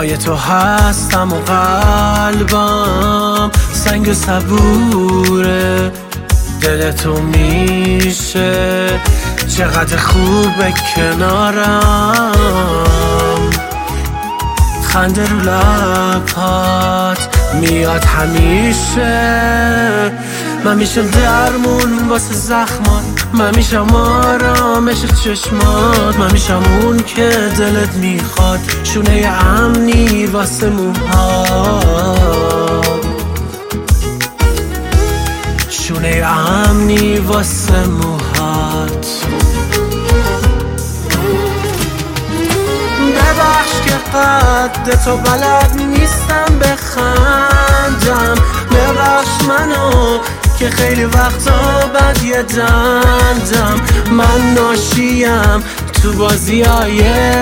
جای تو هستم و قلبم سنگ صبوره. دل تو میشه چقدر خوبه کنارم، خنده رو لبات میاد همیشه. من میشم درمون واسه زخمات، من میشم آرامش چشمات، من میشم اون که دلت میخواد، شونه امنی واسه موهات، شونه امنی واسه موهات. ببخش که قد تو بلد نیستم بخندم، ببخش منو که خیلی وقتا بد یه دندم. من ناشیم تو بازیای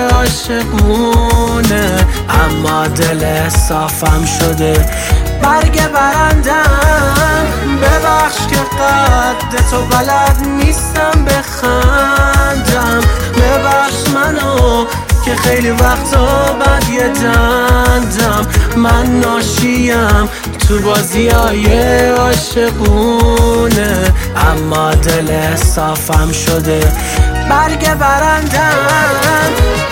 عاشقونه، اما دل صافم شده برگ برندم. ببخش که قد تو بلد نیستم بخندم، ببخش منو که خیلی وقتا بد یه دندم. من ناشیم تو بازیای عاشقونه، اما دل صافم شده برگ برندم.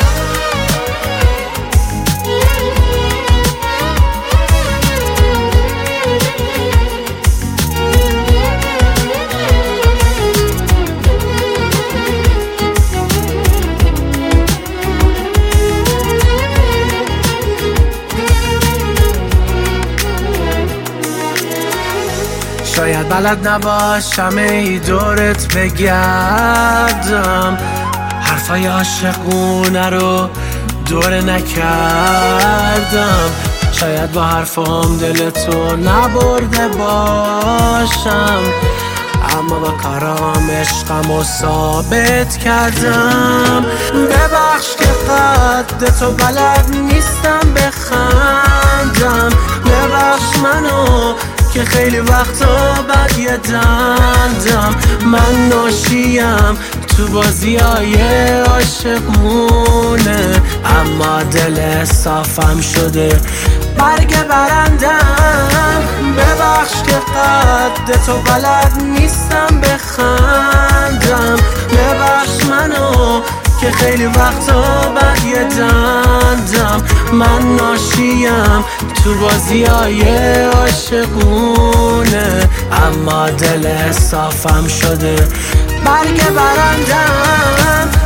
شاید بلد نباشم ای دورت بگردم، حرفای عاشقونه رو دوره نکردم. شاید با حرفام دلتو نبرده باشم، اما با کارام عشقمو ثابت کردم. ببخش که قد تو بلد نیستم بخندم، ببخش منو که خیلی وقتا بد یه دندم. من ناشیم تو بازیای عاشقونه، اما دل صافم شده برگ برندم. ببخش که قد تو بلد نیستم بخندم، ببخش منو که خیلی وقتا بد یه دندم. من ناشیم تو بازیای عاشقونه، اما دل صافم شده برگ برندم.